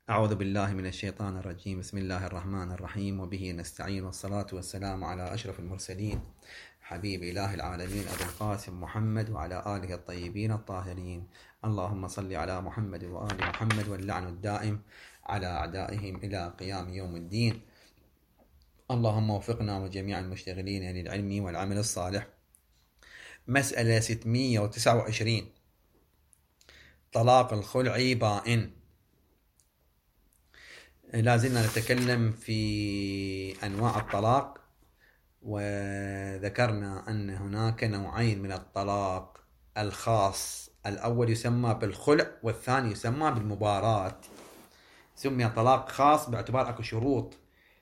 أعوذ بالله من الشيطان الرجيم. بسم الله الرحمن الرحيم، وبه نستعين، والصلاة والسلام على أشرف المرسلين حبيب إله العالمين أبي القاسم محمد وعلى آله الطيبين الطاهرين. اللهم صل على محمد وآل محمد، واللعن الدائم على أعدائهم إلى قيام يوم الدين. اللهم وفقنا وجميع المشتغلين للعلم والعمل الصالح. مسألة 629، طلاق الخلع بائن. لازلنا نتكلم في أنواع الطلاق، وذكرنا أن هناك نوعين من الطلاق الخاص. الأول يسمى بالخلع، والثاني يسمى بالمباراة. سمي طلاق خاص باعتبار أكو شروط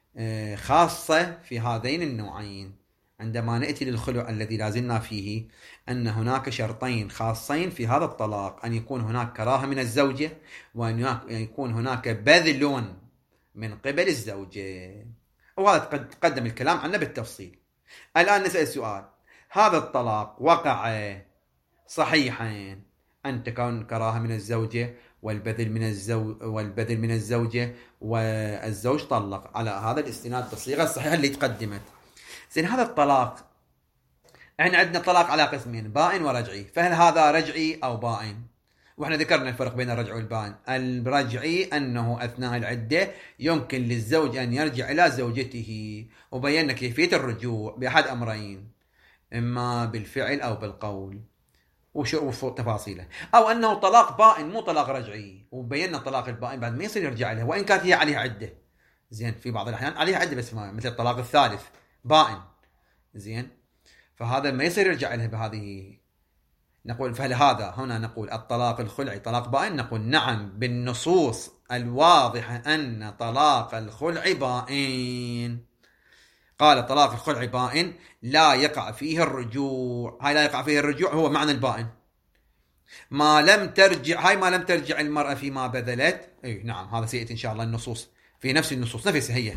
خاصة في هذين النوعين. عندما نأتي للخلع الذي لازلنا فيه، أن هناك شرطين خاصين في هذا الطلاق: أن يكون هناك كراهة من الزوجة، وأن يكون هناك بذل من قبل الزوجة. وهذا تقدم الكلام عنه بالتفصيل. الآن نسأل السؤال: هذا الطلاق وقع صحيحا أن تكون كراهة من الزوجة والبذل من الزوجة، والزوج طلق على هذا الاستناد بالصيغة الصحيحة اللي تقدمت. زين، هذا الطلاق احنا عندنا طلاق على قسمين: بائن ورجعي. فهل هذا رجعي أو بائن؟ واحنا ذكرنا الفرق بين الرجعي والبائن. الرجعي أنه أثناء العدة يمكن للزوج أن يرجع إلى زوجته، وبينا كيفية الرجوع بأحد أمرين: إما بالفعل أو بالقول وشوفوا تفاصيله، أو أنه طلاق بائن مو طلاق رجعي، وبينا طلاق البائن بعد ما يصير يرجع لها وإن كانت هي عليها عدة. زين، في بعض الأحيان عليها عدة بس ما، مثل الطلاق الثالث بائن. زين، فهذا ما يصير يرجع لها بهذه. نقول فهل هذا هنا نقول الطلاق الخلعي طلاق بائن؟ نقول نعم، بالنصوص الواضحة أن طلاق الخلع بائن. قال طلاق الخلع بائن لا يقع فيه الرجوع. هاي لا يقع فيه الرجوع هو معنى البائن. ما لم ترجع المرأة فيما بذلت. اي نعم، هذا سيأتي إن شاء الله النصوص في نفس النصوص نفسها هي.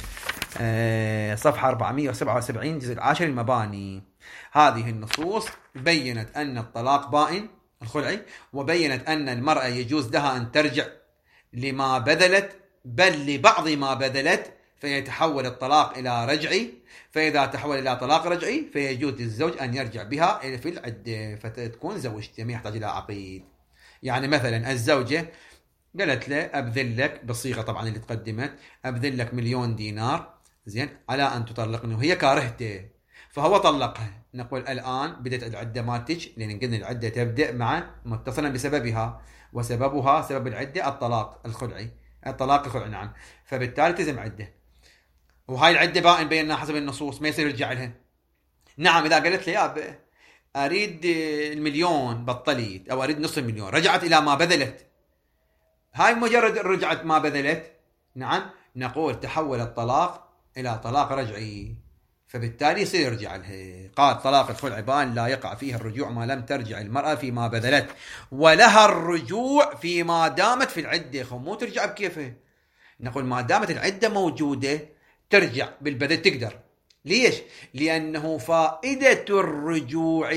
صفحة 477 جزء 10 المباني. هذه النصوص بيّنت أن الطلاق بائن الخلعي، وبيّنت أن المرأة يجوز لها أن ترجع لما بذلت، بل لبعض ما بذلت، فيتحول الطلاق إلى رجعي. فإذا تحول إلى طلاق رجعي فيجوز للزوج أن يرجع بها في العدة، فتكون زوجته ما يحتاج إلى عقيد. يعني مثلا الزوجة قالت له أبذل لك، بالصيغة طبعا اللي تقدمت، أبذل لك 1,000,000 دينار زين على أن تطلقني، وهي كارهته، فهو طلقها. نقول الآن بدأت العدة مالتك، لأن قلنا العدة تبدأ مع متصلا بسببها، وسببها سبب العدة الطلاق الخلعي. نعم، فبالتالي تزم عدة، وهاي العدة بائن بيننا حسب النصوص، ما يصير يرجع لها. نعم، إذا قالت لي يا أريد 1,000,000 بطليت، أو أريد نصف المليون، رجعت إلى ما بذلت، هاي مجرد رجعت ما بذلت، نعم، نقول تحول الطلاق إلى طلاق رجعي، فبالتالي يصير يرجع لها. قال طلاق الخلع بائن لا يقع فيه الرجوع ما لم ترجع المرأة فيما بذلت، ولها الرجوع فيما دامت في العدة. مو ترجع بكيفها، نقول ما دامت العدة موجودة ترجع بالبذل تقدر. ليش؟ لأنه فائدة الرجوع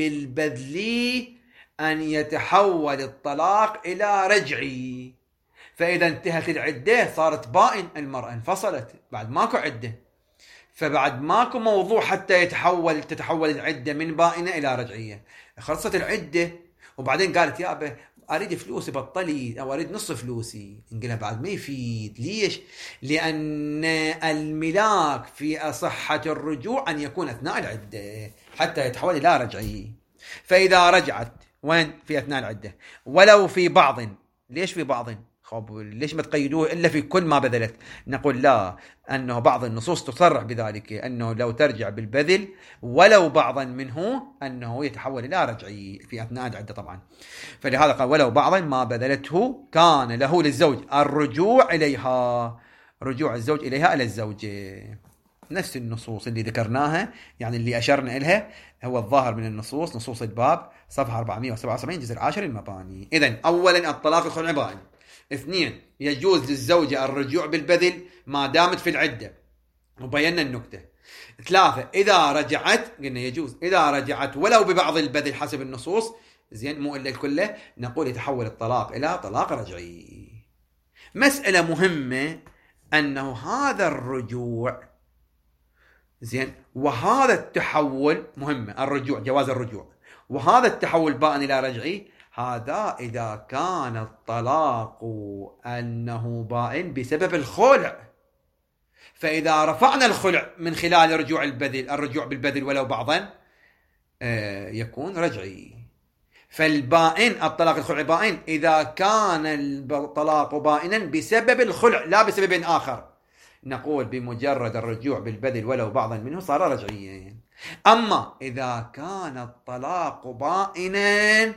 بالبذل أن يتحول الطلاق إلى رجعي. فإذا انتهت العدة صارت بائن، المرأة انفصلت بعد ماكو عدة، فبعد ماكو موضوع حتى تتحول العدة من بائنة إلى رجعية. خلصت العدة وبعدين قالت يا أبا أريد فلوسي بطلي، أو أريد نصف فلوسي، نقولها بعد ما يفيد. ليش؟ لأن الملاك في صحة الرجوع أن يكون أثناء العدة حتى يتحول إلى رجعي. فإذا رجعت وين؟ في أثناء العدة، ولو في بعض. ليش في بعض؟ ليش ما تقيدوه إلا في كل ما بذلت؟ نقول لا، أنه بعض النصوص تصرح بذلك، أنه لو ترجع بالبذل ولو بعضا منه أنه يتحول إلى رجعي في أثناء العدة طبعا. فلهذا قال ولو بعضا ما بذلته كان له للزوج الرجوع إليها، رجوع الزوج إليها إلى الزوجة. نفس النصوص اللي ذكرناها، يعني اللي أشرنا إليها هو الظاهر من النصوص، نصوص الباب صفحة 477 جزء 10 المباني. إذن أولا الطلاق الخلع بائن. 2، يجوز للزوجة الرجوع بالبذل ما دامت في العدة، وبينا النكتة. 3، إذا رجعت، قلنا يجوز إذا رجعت ولو ببعض البذل حسب النصوص، زين مو إلا الكله، نقول يتحول الطلاق إلى طلاق رجعي. مسألة مهمة أنه هذا الرجوع زين وهذا التحول مهمة، الرجوع جواز الرجوع، وهذا التحول بائن إلى رجعي، هذا إذا كان الطلاق أنه بائن بسبب الخلع. فإذا رفعنا الخلع من خلال الرجوع بالبذل ولو بعضا يكون رجعي. فالبائن الطلاق الخلع بائن إذا كان الطلاق بائنا بسبب الخلع لا بسبب آخر، نقول بمجرد الرجوع بالبذل ولو بعضا منه صار رجعيا. أما إذا كان الطلاق بائنا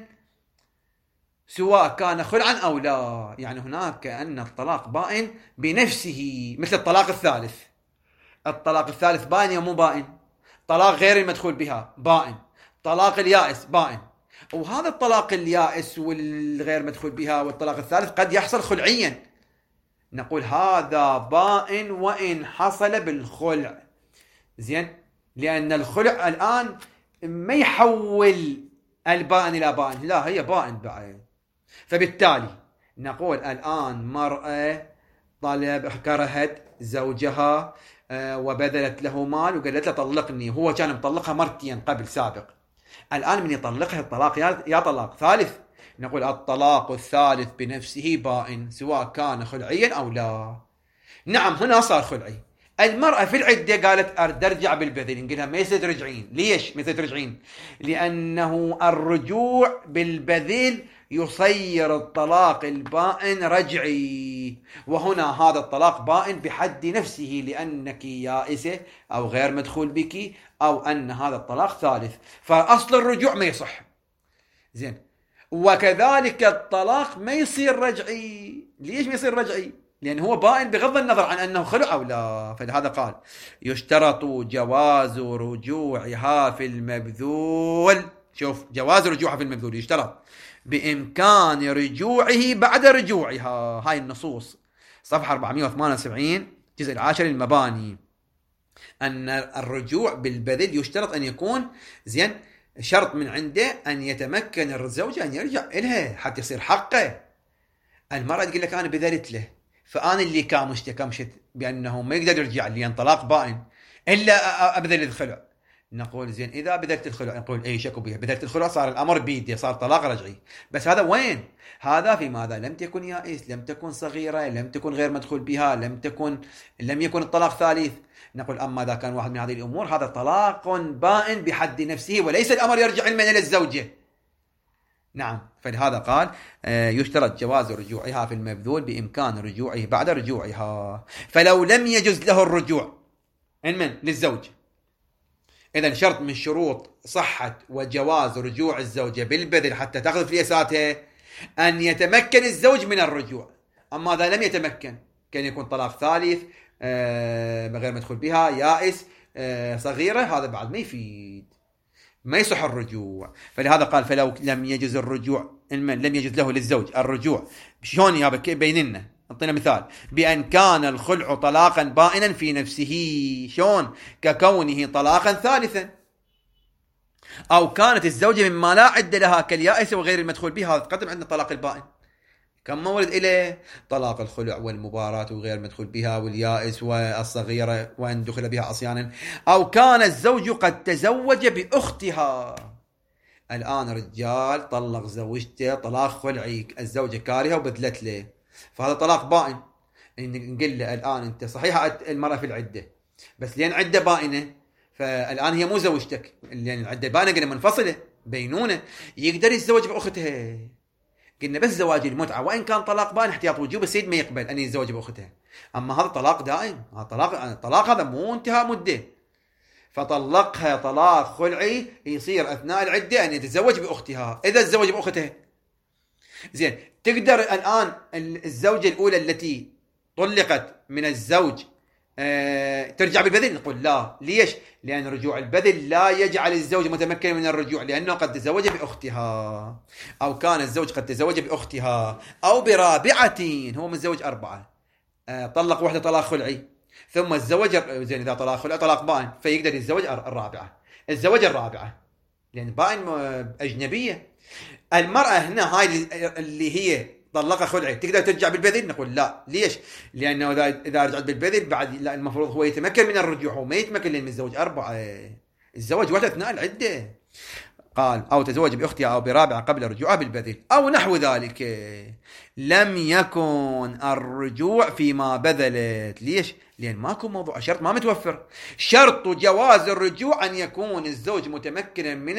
سواء كان خلعا أو لا، يعني هناك كأن الطلاق بائن بنفسه، مثل الطلاق الثالث. الطلاق الثالث بائن يا مو بائن؟ طلاق غير المدخول بها بائن، طلاق اليائس بائن. وهذا الطلاق اليائس والغير مدخول بها والطلاق الثالث قد يحصل خلعيا، نقول هذا بائن وإن حصل بالخلع. زين، لأن الخلع الآن ما يحول البائن إلى بائن، لا هي بائن بعد. فبالتالي نقول الآن مرأة كرهت زوجها وبذلت له مال وقالت له طلقني، هو كان مطلقها مرتين قبل سابق، الآن من يطلقها الطلاق يا طلاق ثالث، نقول الطلاق الثالث بنفسه بائن سواء كان خلعيا أو لا. نعم هنا صار خلعي. المرأة في العدة قالت أرد أرجع بالبذل، نقولها ما يصير ترجعين. ليش ما يصير ترجعين؟ لأنه الرجوع بالبذل يصير الطلاق البائن رجعي، وهنا هذا الطلاق بائن بحد نفسه لأنك يائسة أو غير مدخول بك أو أن هذا الطلاق ثالث، فأصل الرجوع ما يصح. زين، وكذلك الطلاق ما يصير رجعي. ليش ما يصير رجعي؟ لأن هو بائن بغض النظر عن أنه خلع أو لا. فلهذا قال يشترط جواز رجوعها في المبذول. شوف، جواز رجوعها في المبذول يشترط بإمكان رجوعه بعد رجوعها. هاي النصوص صفحة 478 جزء 10 المباني، أن الرجوع بالبذل يشترط أن يكون زين، شرط من عنده أن يتمكن الزوج أن يرجع إلها حتى يصير حقه. المرأة تقول لك أنا بذلت له، فأنا اللي كمشت بأنه ما يقدر يرجع لي، أن طلاق بائن إلا أبذل الخلع. نقول زين إذا بذلت الخلع، نقول أي شك بها، بذلت الخلع صار الأمر بيدي، صار طلاق رجعي. بس هذا وين؟ هذا في ماذا؟ لم تكن يائس، لم تكن صغيرة، لم تكن غير مدخول بها، لم يكن الطلاق ثالث. نقول أما إذا كان واحد من هذه الأمور هذا طلاق بائن بحد نفسه وليس الأمر يرجع علما إلى الزوجة. نعم، فلهذا قال يشترط جواز رجوعها في المبذول بإمكان رجوعه بعد رجوعها. فلو لم يجوز له الرجوع للزوج، إذن شرط من شروط صحة وجواز رجوع الزوجة بالبذل حتى تأخذ فليساتها أن يتمكن الزوج من الرجوع. أما إذا لم يتمكن كان يكون طلاق ثالث غير مدخول بها، يائس، صغيرة، هذا بعد ما يفيد، ما يصح الرجوع. فلهذا قال فلو لم يجوز الرجوع، لم يجوز له للزوج الرجوع. شلون يا بيننا؟ أعطينا مثال بأن كان الخلع طلاقا بائنا في نفسه، شلون؟ ككونه طلاقا ثالثا، أو كانت الزوجة مما لا عد لها كاليائس وغير المدخول بها. تقدم عندنا طلاق البائن كم مورد إليه؟ طلاق الخلع والمباراة وغير مدخول بها واليائس والصغيرة وأن دخل بها عصيانا، أو كان الزوج قد تزوج بأختها. الآن رجال طلق زوجته طلاق خلعي، الزوجة كارهة وبدلت له، فهذا طلاق بائن. نقول له الآن أنت صحيحة المرأة في العدة، بس لين عدة بائنة، فالآن هي مو زوجتك، لين العدة بائنة قلنا منفصلة بينونة، يقدر يتزوج بأختها. قلنا بس زواج المتعة وإن كان طلاق بائن احتياط وجوب، السيد ما يقبل أن يتزوج بأختها. أما هذا طلاق دائم، هذا طلاق هذا مو انتهاء مدة، فطلقها طلاق خلعي يصير أثناء العدة أن يتزوج بأختها. إذا تزوج بأختها زين، تقدر الآن الزوجة الأولى التي طلقت من الزوج ترجع بالبذل؟ نقول لا. ليش؟ لأن رجوع البذل لا يجعل الزوج متمكن من الرجوع، لأنه قد تزوج بأختها، أو كان الزوج قد تزوج بأختها أو برابعة، هو متزوج 4، طلق واحدة طلاق خلعي ثم الزوج زين، إذا طلاق خلعي طلاق بائن فيقدر يتزوج الزوجة الرابعة لأن بائن أجنبية. المرأة هنا هاي اللي هي طلقها خلعي تقدر ترجع بالبذل؟ نقول لا. ليش؟ لأنه إذا رجعت بالبذل بعد لا، المفروض هو يتمكن من الرجوع، هو ما يتمكن لأن الزوج 4، الزواج واحد أثناء العدة. قال أو تزوج بأختها أو برابعة قبل رجوعها بالبذل أو نحو ذلك، لم يكن الرجوع فيما بذلت. ليش؟ لأن ماكو موضوع شرط ما متوفر. شرط جواز الرجوع أن يكون الزوج متمكنا من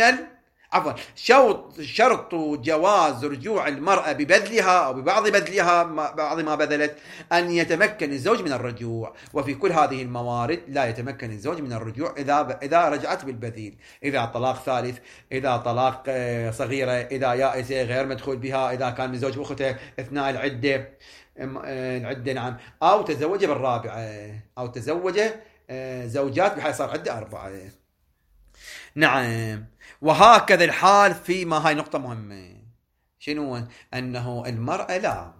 شرط جواز رجوع المرأة ببذلها أو ببعض بذلها، بعض ما بذلت، أن يتمكن الزوج من الرجوع. وفي كل هذه الموارد لا يتمكن الزوج من الرجوع إذا رجعت بالبذيل، إذا طلاق ثالث، إذا طلاق صغيرة، إذا يائسة غير مدخول بها، إذا كان متزوج بأخته أثناء العدة نعم، أو تزوج بالرابعة، أو تزوج زوجات بحيث صار عدة 4. نعم. وهكذا الحال فيما، هاي نقطة مهمة، شنو؟ أنه المرأة لا،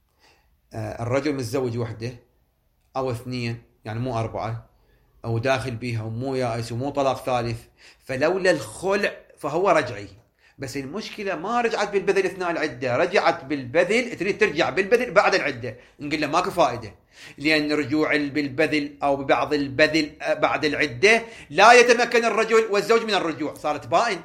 الرجل متزوج وحده أو 2 يعني مو 4، أو داخل بيها ومو يائس ومو طلاق ثالث، فلولا الخلع فهو رجعي. بس المشكلة ما رجعت بالبذل أثناء العدة، رجعت بالبذل، تريد ترجع بالبذل بعد العدة، نقول له ماكو فائدة، لأن رجوع بالبذل أو ببعض البذل بعد العدة لا يتمكن الرجل والزوج من الرجوع، صارت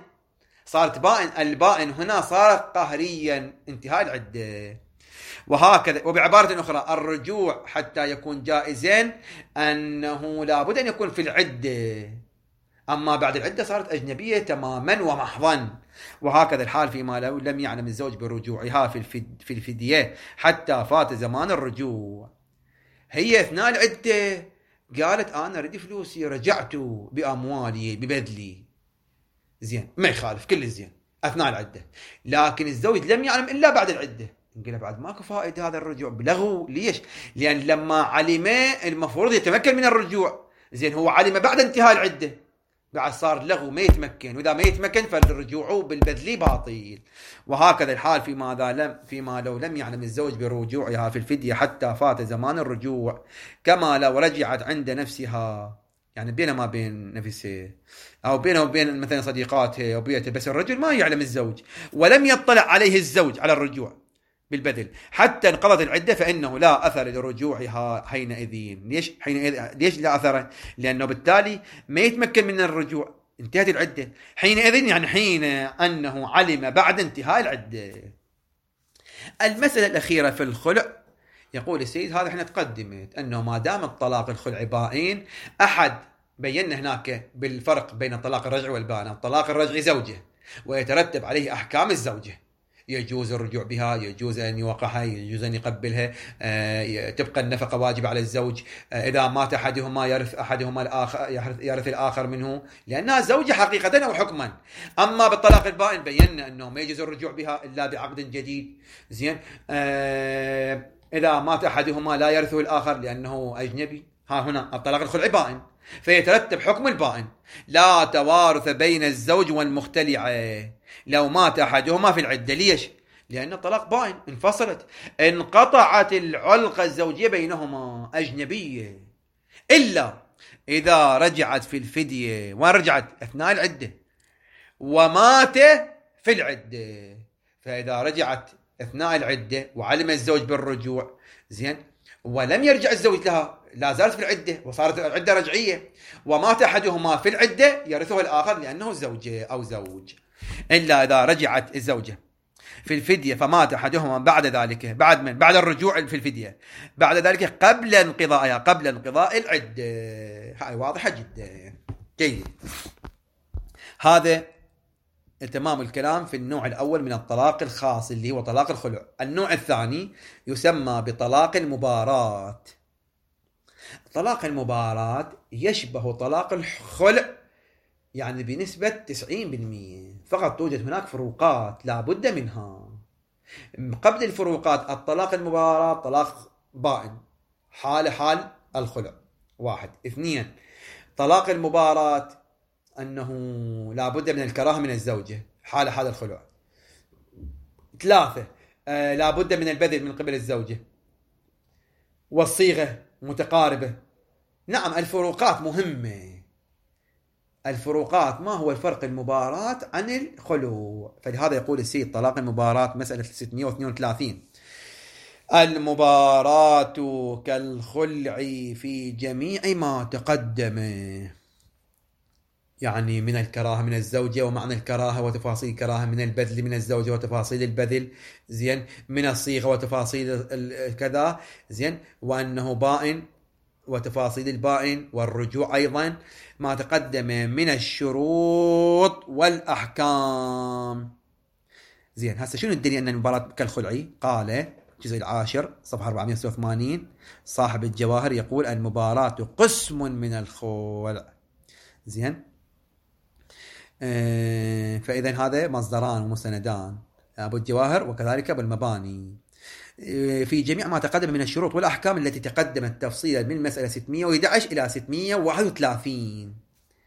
بائن. البائن هنا صار قهريا انتهاء العدة. وهكذا. وبعبارة أخرى الرجوع حتى يكون جائزا أنه لابد أن يكون في العدة، أما بعد العدة صارت أجنبية تماما ومحضا. وهكذا الحال فيما لو لم يعلم الزوج برجوعها في الفدية حتى فات زمان الرجوع. هي أثناء العدة قالت أنا أريد فلوسي، رجعت بأموالي ببذلي، زين ما يخالف كل الزين أثناء العدة، لكن الزوج لم يعلم إلا بعد العدة، نقول بعد ماكو فائدة هذا الرجوع، بلغو. ليش؟ لأن لما علم المفروض يتمكن من الرجوع، زين هو علم بعد انتهاء العدة، بعد صار لغو ما يتمكن، وإذا ما يتمكن فالرجوع بالبذل باطل. وهكذا الحال فيما لو لم يعلم الزوج برجوعها في الفدية حتى فات زمان الرجوع، كما لو رجعت عند نفسها، يعني بينها ما بين نفسه أو بينه وبين مثلا صديقاته أو بيته، بس الرجل ما يعلم الزوج ولم يطلع عليه الزوج على الرجوع بالبذل حتى انقضت العدة، فإنه لا أثر لرجوعها حينئذ. ليش لا أثر؟ لأنه بالتالي ما يتمكن من الرجوع، انتهت العدة. حينئذ يعني حين أنه علم بعد انتهاء العدة. المسألة الأخيرة في الخلع، يقول السيد هذا احنا تقدمت أنه ما دام الطلاق الخلع بائن، أحد بينا هناك بالفرق بين الطلاق الرجعي والبائن. الطلاق الرجعي زوجة ويترتب عليه أحكام الزوجة، يجوز الرجوع بها، يجوز أن يوقعها، يجوز أن يقبلها، تبقى النفقة واجبة على الزوج، إذا مات أحدهما يرث أحدهما الآخر، يرث الآخر منه، لأنها زوجة حقيقة أو حكما. أما بالطلاق البائن بينا أنه ما يجوز الرجوع بها إلا بعقد جديد، زين. إذا مات أحدهما لا يرثه الآخر لأنه أجنبي. هنا الطلاق الخلعي بائن، فيترتب حكم البائن، لا توارث بين الزوج والمختلعة لو مات أحدهما في العدة. ليش؟ لأن الطلاق بائن، انفصلت، انقطعت العلاقة الزوجية بينهما، أجنبية، إلا إذا رجعت في الفدية، ورجعت أثناء العدة ومات في العدة. فإذا رجعت أثناء العدة وعلم الزوج بالرجوع، زين، ولم يرجع الزوج لها، لا زالت في العدة وصارت العدة رجعية، ومات أحدهما في العدة، يرثه الآخر لأنه زوجة أو زوج. إلا إذا رجعت الزوجة في الفدية فمات أحدهما بعد ذلك، بعد الرجوع في الفدية، بعد ذلك قبل انقضاء العدة. هاي واضحة جدا. جيد. هذا تمام الكلام في النوع الأول من الطلاق الخاص اللي هو طلاق الخلع. النوع الثاني يسمى بطلاق المباراة. طلاق المباراة يشبه طلاق الخلع يعني بنسبة 90%، فقط توجد هناك فروقات لا بد منها. قبل الفروقات، الطلاق المباراة طلاق بائن حال الخلع، 1. 2. طلاق المباراة أنه لا بد من الكراهة من الزوجة حال الخلع. 3. لا بد من البذل من قبل الزوجة، والصيغة متقاربة. نعم الفروقات مهمة. الفروقات، ما هو الفرق المباراة عن الخلو؟ فلهذا يقول السيد طلاق المباراة مسألة 632 المباراة كالخلع في جميع ما تقدم، يعني من الكراهة من الزوجة ومعنى الكراهة وتفاصيل الكراهة، من البذل من الزوجة وتفاصيل البذل، زين، من الصيغة وتفاصيل كذا، زين، وأنه بائن وتفاصيل البائن، والرجوع أيضا، ما تقدم من الشروط والأحكام. زين، هسه شنو الدليل أن المباراة كالخلعي؟ قال الجزء العاشر صفحة 486 صاحب الجواهر يقول المباراة قسم من الخلع. زين، فإذا هذا مصدران ومستندان، أبو الجواهر وكذلك أبو المباني، في جميع ما تقدم من الشروط والأحكام التي تقدمت تفصيلا من مسألة 611 إلى 631.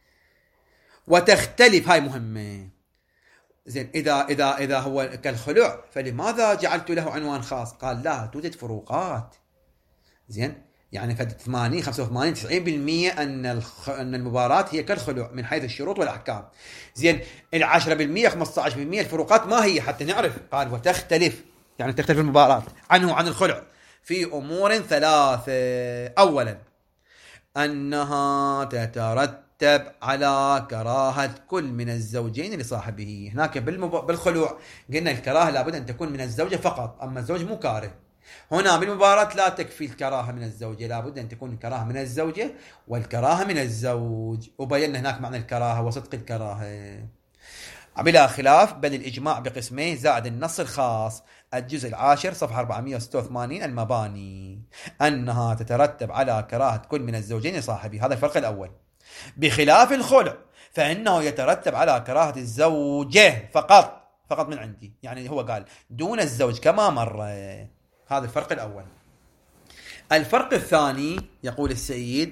وتختلف، هاي مهمة، زين، إذا هو كالخلع فلماذا جعلت له عنوان خاص؟ قال لا توجد فروقات، زين، يعني فد 80 85 90% ان المباراة هي كالخلع من حيث الشروط والاحكام. زين، ال 10% 15% الفروقات ما هي حتى نعرف. قال وتختلف، يعني تختلف المباراة عنه عن الخلع في امور ثلاثة. اولا انها تترتب على كراهة كل من الزوجين لصاحبه. هناك بالخلوع قلنا الكراهة لابد ان تكون من الزوجة فقط، اما الزوج مو كاره. هنا بالمباراة لا تكفي الكراهة من الزوجة، لابد أن تكون الكراهة من الزوجة والكراهة من الزوج، وبينا هناك معنى الكراهة وصدق الكراهة بلا خلاف، بل الإجماع بقسميه زائد النص الخاص الجزء العاشر صفحة 486 المباني أنها تترتب على كراهة كل من الزوجين لصاحبه. هذا الفرق الأول. بخلاف الخلع فإنه يترتب على كراهة الزوجة فقط من عندي، يعني هو قال دون الزوج كما مر. هذا الفرق الأول. الفرق الثاني يقول السيد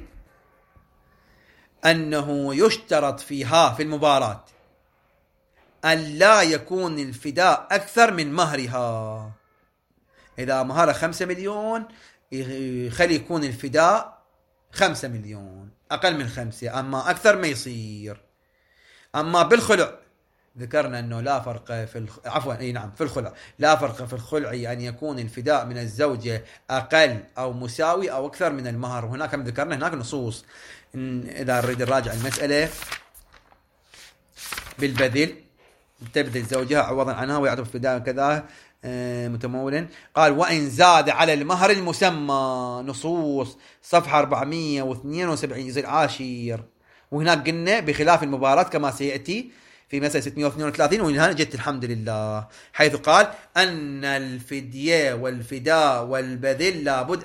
أنه يشترط فيها في المباراة أن لا يكون الفداء أكثر من مهرها. إذا مهرها 5 مليون خلي يكون الفداء 5 مليون، أقل من 5، أما أكثر ما يصير. أما بالخلع ذكرنا أنه لا فرق في الخلع لا فرق في الخلع أن يكون الفداء من الزوجة أقل أو مساوي أو أكثر من المهر. وهناك هم ذكرنا هناك نصوص إذا نريد نراجع المسألة بالبذل تبذل زوجها عوضا عنها ويعطف فداء كذا متمولا. قال وإن زاد على المهر المسمى، نصوص صفحة 472 جزء العاشر. وهناك قلنا بخلاف المباراة كما سيأتي في مسألة 632، وهنا جت الحمد لله، حيث قال أن الفدية والفداء والبذل لابد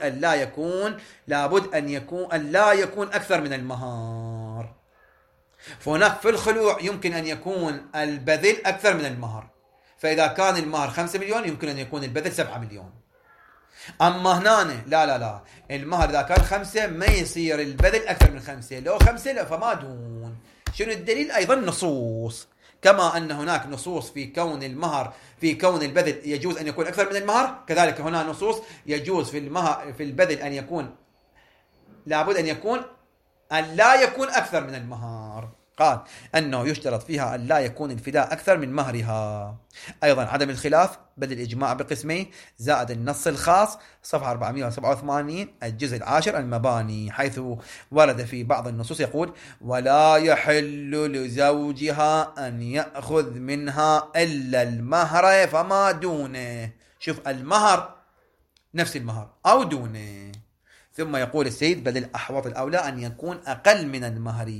أن لا يكون أكثر من المهر. فهناك في الخلوع يمكن أن يكون البذل أكثر من المهر، فإذا كان المهر 5 مليون يمكن أن يكون البذل 7 مليون. أما هنا لا المهر إذا كان 5 ما يصير البذل أكثر من 5، لو 5 لا فما دون. شنو الدليل؟ أيضا نصوص، كما أن هناك نصوص في كون المهر في كون البذل يجوز أن يكون أكثر من المهر، كذلك هنا نصوص يجوز في البذل أن يكون لابد أن لا يكون أكثر من المهر. قال أنه يشترط فيها أن لا يكون الفداء أكثر من مهرها. أيضا عدم الخلاف بل الإجماع بقسميه زائد النص الخاص صفحة 487 الجزء العاشر المباني، حيث ورد في بعض النصوص يقول ولا يحل لزوجها أن يأخذ منها إلا المهر فما دونه. شوف، المهر نفس المهر أو دونه. ثم يقول السيد بل الأحوط الأولى أن يكون أقل من المهر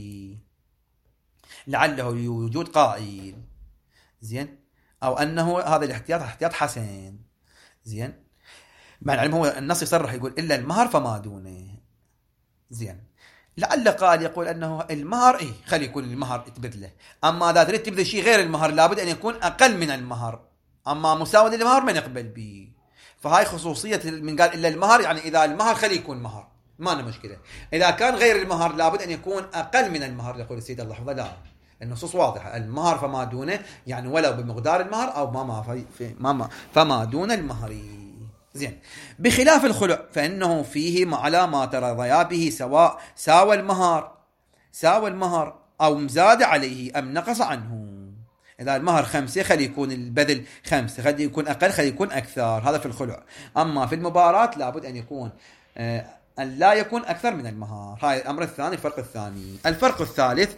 لعله لوجود قائل، زين، أو أنه هذا الاحتياط احتياط حسن، زين، مع العلم هو النص يصرح يقول إلا المهر فما دونه، زين. لعل قال يقول أنه المهر خلي يكون المهر تبذله، أما إذا تريد تبذل شيء غير المهر لابد أن يكون أقل من المهر، أما مساوي للمهر ما نقبل به. فهاي خصوصية من قال إلا المهر، يعني إذا المهر خلي يكون مهر ما لنا مشكلة، إذا كان غير المهر لابد أن يكون أقل من المهر. يقول السيد الله حفظه لا، النصوص واضحة، المهر فما دونه يعني ولو بمقدار المهر أو فما دون المهر، زين. بخلاف الخلع فإنه فيه على ما ترضيا به سواء ساوى المهر أو زاد عليه أم نقص عنه. إذا المهر 5 خلي يكون البذل 5، خلي يكون أقل خلي يكون أكثر، هذا في الخلع. أما في المباراة لابد أن يكون أن لا يكون أكثر من المهر. هاي الأمر الثاني. الفرق الثاني. الفرق الثالث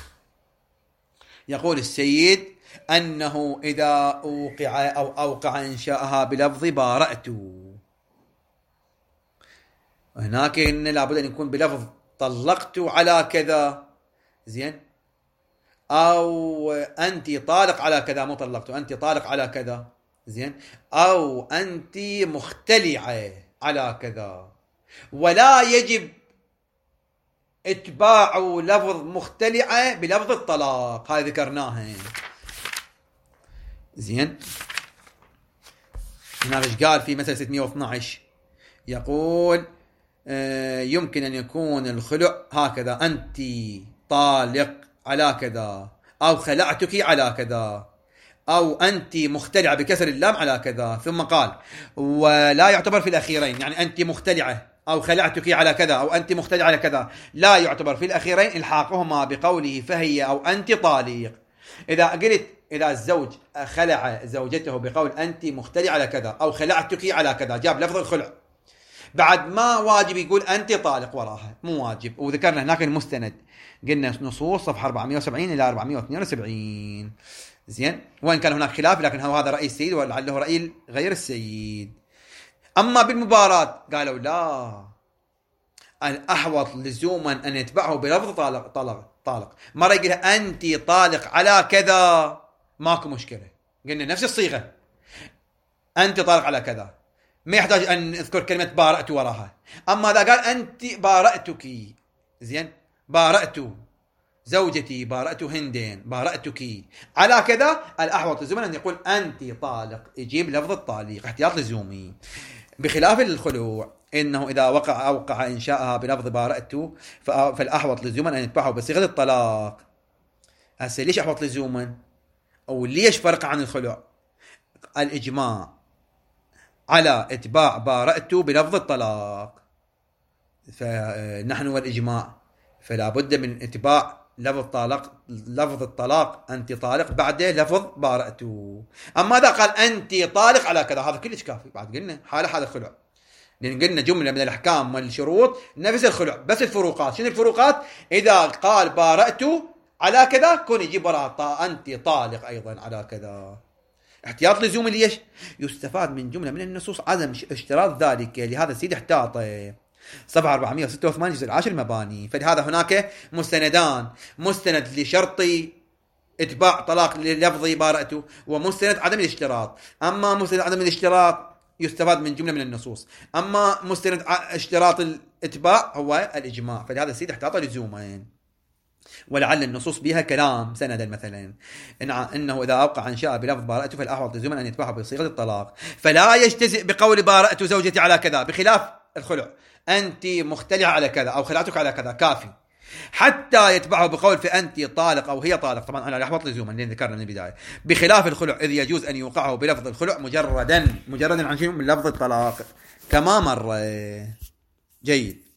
يقول السيد أنه إذا أوقع أو أوقع إنشاءها بلفظ بارأت، هناك إن لابد أن يكون بلفظ طلقت على كذا، زين، أو أنت طالق على كذا، مو طلقت، أنت طالق على كذا، زين، أو أنت مختلعة على كذا. ولا يجب اتباع لفظ مختلعة بلفظ الطلاق، هاي ذكرناها، زين. هنا ايش قال في مثل 612؟ يقول يمكن أن يكون الخلع هكذا: أنت طالق على كذا، أو خلعتك على كذا، أو أنت مختلعة بكسر اللام على كذا. ثم قال: ولا يعتبر في الأخيرين، يعني أنت مختلعة أو خلعتك على كذا أو أنت مختلعة على كذا، لا يعتبر في الأخيرين إلحاقهما بقوله فهي أو أنت طالق. إذا قلت إذا الزوج خلع زوجته بقول أنت مختلعة على كذا أو خلعتك على كذا، جاب لفظ الخلع، بعد ما واجب يقول أنت طالق وراها، مو واجب. وذكرنا هناك المستند، قلنا نصوص صفحة 470 إلى 472، زين. وإن كان هناك خلاف، لكن هذا رأي السيد ولعله رأي غير السيد. أما بالمباراة قالوا لا، الأحوط لزوما أن يتبعه بلفظ طالق طالق طالق. مرة يقول أنت طالق على كذا، ماكو مشكلة، قلنا نفس الصيغة، أنت طالق على كذا، ما يحتاج أن نذكر كلمة بارأت وراها. أما إذا قال أنت بارأتك، زين، بارأت زوجتي، بارأت هندين، بارأتك على كذا، الأحوط لزوما أن يقول أنت طالق، يجيب لفظ الطالق احتياط لزومي. بخلاف الخلوع، إنه إذا أوقع إنشاءها بلفظ بارأت فالأحوط لزوما أن يتبعه بصيغة الطلاق. هسه ليش أحوط لزوما؟ أو ليش فرق عن الخلوع؟ الإجماع على اتباع بارأت بلفظ الطلاق، فنحن والإجماع، فلا بد من اتباع لفظ الطلاق أنت طالق بعده لفظ بارأت. أما إذا قال أنت طالق على كذا، هذا كلش كافي. بعد قلنا حالة هذا الخلع، لأن قلنا جملة من الأحكام والشروط نفس الخلع، بس الفروقات. شنو الفروقات؟ إذا قال بارأت على كذا كون يجيب وراء أنت طالق أيضا على كذا. احتياط لزوم ليش؟ يستفاد من جملة من النصوص عدم اشتراط ذلك، لهذا السيد احتاطه. صفحة 486 جزء 10 المباني. فلهذا هناك مستندان: مستند لشرط اتباع طلاق للفظ بارأته، ومستند عدم الاشتراط. أما مستند عدم الاشتراط يستفاد من جملة من النصوص، أما مستند اشتراط الاتباع هو الإجماع. فلهذا السيد احتاط لزومين، ولعل النصوص بها كلام سندا، مثلا إنه إذا أوقع إنشاء بلفظ بارأته فالأحوط لزوما أن يتبعه بصيغة الطلاق، فلا يجتزئ بقول بارأت زوجتي على كذا، بخلاف الخلع أنت مختلعة على كذا أو خلعتك على كذا، كافي، حتى يتبعه بقول فأنت طالق أو هي طالق. طبعا أنا أحوط لزوما لأن ذكرنا من البداية. بخلاف الخلع إذ يجوز أن يوقعه بلفظ الخلع مجردا عن شيء من لفظ الطلاق، كما مر. جيد.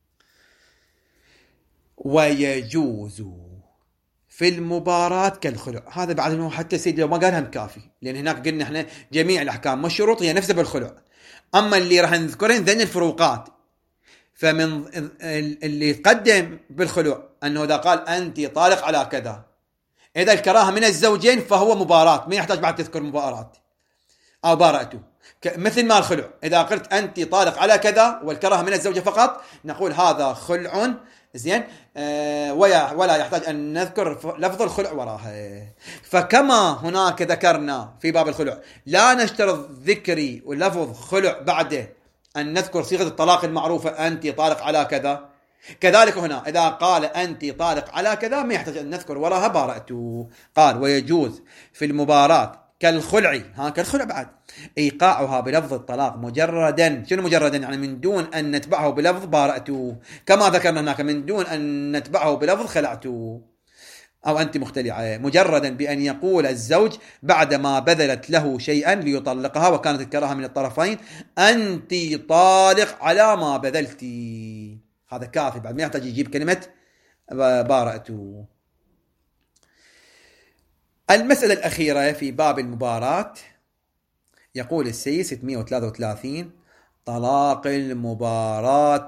ويجوز في المباراة كالخلع، هذا بعد انه حتى سيد لو ما قالها كافي، لان هناك قلنا احنا جميع الاحكام والشروط هي نفسها بالخلع. اما اللي راح نذكرهن ذن الفروقات. فمن اللي يتقدم بالخلع انه اذا قال انت طالق على كذا، اذا الكراهه من الزوجين فهو مباراة، ما يحتاج بعد تذكر مباراة او بارأته. مثل ما الخلع اذا قلت انت طالق على كذا والكراهه من الزوجه فقط، نقول هذا خلع، زين، ولا يحتاج أن نذكر لفظ الخلع وراها. فكما هناك ذكرنا في باب الخلع لا نشترط ذكري ولفظ خلع بعده أن نذكر صيغة الطلاق المعروفة أنت طالق على كذا، كذلك هنا إذا قال أنت طالق على كذا ما يحتاج أن نذكر وراها بارأته. قال ويجوز في المباراة كالخلع، كالخلع بعد إيقاعها بلفظ الطلاق مجردا. شنو مجردا؟ يعني من دون أن نتبعه بلفظ بارأته، كما ذكرنا هناك من دون أن نتبعه بلفظ خلعته أو أنت مختلعة، مجردا بأن يقول الزوج بعدما بذلت له شيئا ليطلقها وكانت الكراهة من الطرفين أنت طالق على ما بذلتي، هذا كافي، بعد ما يحتاج يجيب كلمة بارأته. المسألة الأخيرة في باب المباراة، يقول السيد 633: طلاق المباراة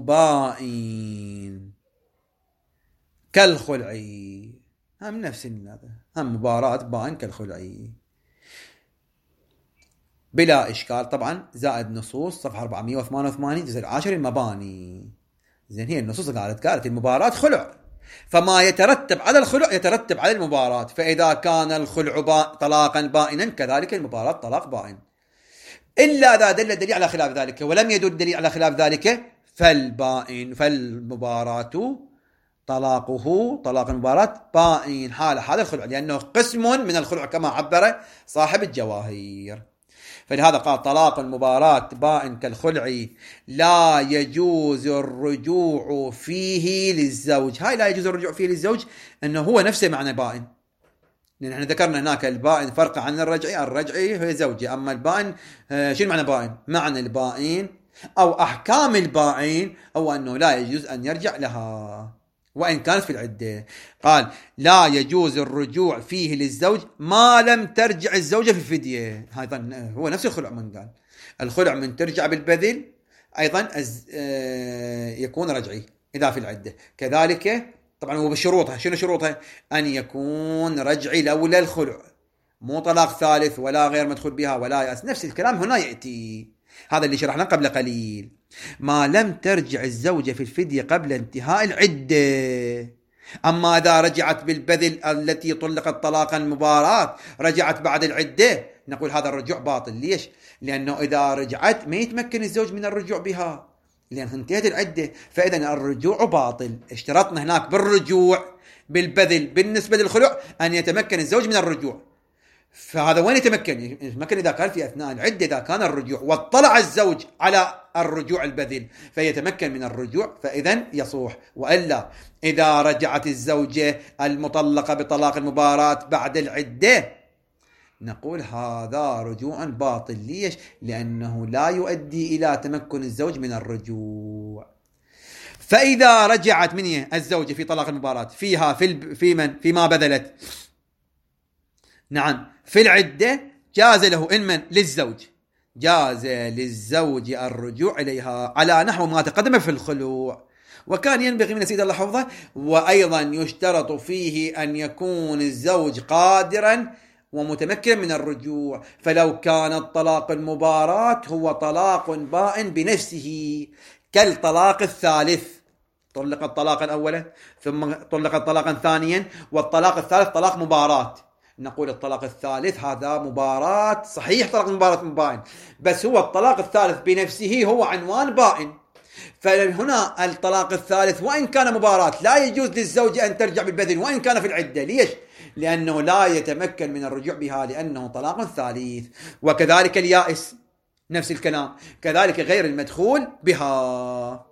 بائن كالخلع. هم نفس هذا، هم مباراة بائن كالخلع بلا إشكال طبعا، زائد نصوص صفحة 488 جزء 10 المباني. زين، هي النصوص قالت المباراة خلع، فما يترتب على الخلع يترتب على المباراة، فإذا كان الخلع طلاقا بائنا كذلك المباراة طلاق بائن، إلا إذا دل الدليل على خلاف ذلك، ولم يدل الدليل على خلاف ذلك فالمباراة طلاقه طلاق المباراة بائن حال هذا الخلع، لأنه قسم من الخلع كما عبر صاحب الجواهر. فلهذا قال طلاق المباراة بائن كالخلع لا يجوز الرجوع فيه للزوج. هاي لا يجوز الرجوع فيه للزوج أنه هو نفسه معنى بائن، لأن احنا ذكرنا هناك البائن فرق عن الرجعي هي زوجي، أما البائن شو معنى بائن؟ معنى البائن أو أحكام البائن أو أنه لا يجوز أن يرجع لها وإن كانت في العدة. قال لا يجوز الرجوع فيه للزوج ما لم ترجع الزوجة في الفدية. أيضا هو نفس الخلع، من قال الخلع من ترجع بالبذل أيضا يكون رجعي إذا في العدة، كذلك طبعا هو بشروطها. شنو شروطها؟ أن يكون رجعي لولا الخلع، مو طلاق ثالث ولا غير مدخول بها ولا يأس. نفس الكلام هنا يأتي، هذا اللي شرحنا قبل قليل. ما لم ترجع الزوجة في الفدية قبل انتهاء العدة. أما إذا رجعت بالبذل التي طلقت طلاقا مباراة رجعت بعد العدة، نقول هذا الرجوع باطل. ليش؟ لأنه إذا رجعت ما يتمكن الزوج من الرجوع بها لأن انتهت العدة، فإذا الرجوع باطل. اشترطنا هناك بالرجوع بالبذل بالنسبة للخلع أن يتمكن الزوج من الرجوع، فهذا وين يتمكن؟ يتمكن إذا كان في أثناء العدة، إذا كان الرجوع واطلع الزوج على الرجوع البذل فيتمكن من الرجوع، فإذا يصوح. وإلا إذا رجعت الزوجة المطلقة بطلاق المباراة بعد العدة نقول هذا رجوع باطل. ليش؟ لأنه لا يؤدي إلى تمكن الزوج من الرجوع. فإذا رجعت من الزوجة في طلاق المباراة فيها في ما بذلت، نعم، في العدة، جاز له إنمن للزوج، جاز للزوج الرجوع إليها على نحو ما تقدم في الخلوع. وكان ينبغي من سيد الله حفظه وأيضا يشترط فيه أن يكون الزوج قادرا ومتمكنا من الرجوع. فلو كان الطلاق المباراة هو طلاق بائن بنفسه كالطلاق الثالث، طلقت طلاقا أولا ثم طلقت طلاقا ثانيا، والطلاق الثالث طلاق مباراة، نقول الطلاق الثالث هذا مباراة صحيح، طلاق مباراة بائن، بس هو الطلاق الثالث بنفسه هو عنوان بائن. فهنا الطلاق الثالث وإن كان مباراة لا يجوز للزوجة أن ترجع بالبذل وإن كان في العدة. ليش؟ لأنه لا يتمكن من الرجوع بها لأنه طلاق ثالث. وكذلك اليائس نفس الكلام، كذلك غير المدخول بها.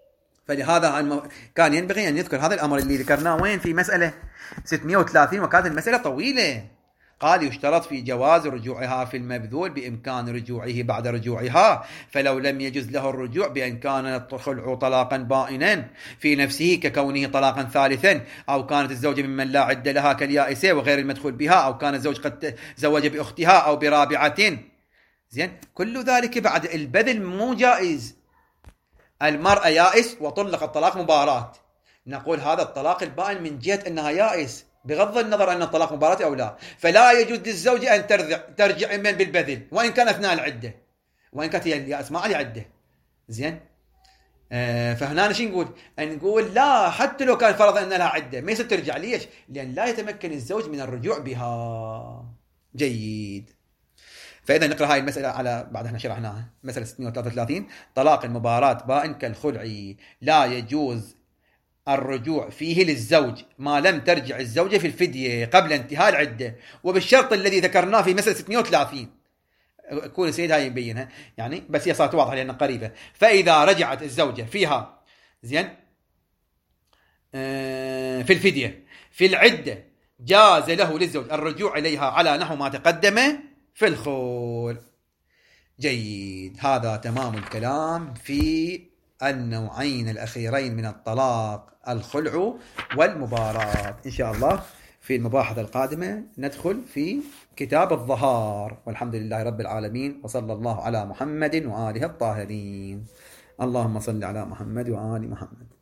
فلهذا كان ينبغي أن يذكر هذا الأمر اللي ذكرناه وين في مسألة 630، وكانت المسألة طويلة. قال يشترط في جواز رجوعها في المبذول بإمكان رجوعه بعد رجوعها، فلو لم يجز له الرجوع بأن كان الخلع طلاقا بائنا في نفسه ككونه طلاقا ثالثا، أو كانت الزوجة ممن لا عد لها كاليائسة وغير المدخول بها، أو كان الزوج قد زوج بأختها أو برابعة. زين، كل ذلك بعد البذل مو جائز. المرأة يائس وطلقت طلاق مباراة، نقول هذا الطلاق البائن من جهة أنها يائس بغض النظر أن الطلاق مباراة أو لا، فلا يجوز للزوجة أن ترجع من بالبذل وإن كان أثناء العدة، وإن كانت هي اليائس ما عليه عدة. زين، فهنا شو نقول؟ نقول لا، حتى لو كان فرض أن لها عدة ما يصير ترجع. ليش؟ لأن لا يتمكن الزوج من الرجوع بها. جيد. فإذا نقرأ هاي المسألة على بعد احنا شرحناها. مسألة 633: طلاق المباراة بائن كالخلع لا يجوز الرجوع فيه للزوج ما لم ترجع الزوجة في الفدية قبل انتهاء العدة، وبالشرط الذي ذكرناه في مسألة 630. كون سيد هاي يبينها يعني، بس هي صارت واضحة لأنها قريبة. فإذا رجعت الزوجة فيها زين في الفدية في العدة جاز له للزوج الرجوع إليها على نحو ما تقدم في الخول. جيد، هذا تمام الكلام في النوعين الأخيرين من الطلاق، الخلع والمباراة. إن شاء الله في المباحث القادمة ندخل في كتاب الظهار، والحمد لله رب العالمين، وصلى الله على محمد وآله الطاهرين. اللهم صل على محمد وآل محمد.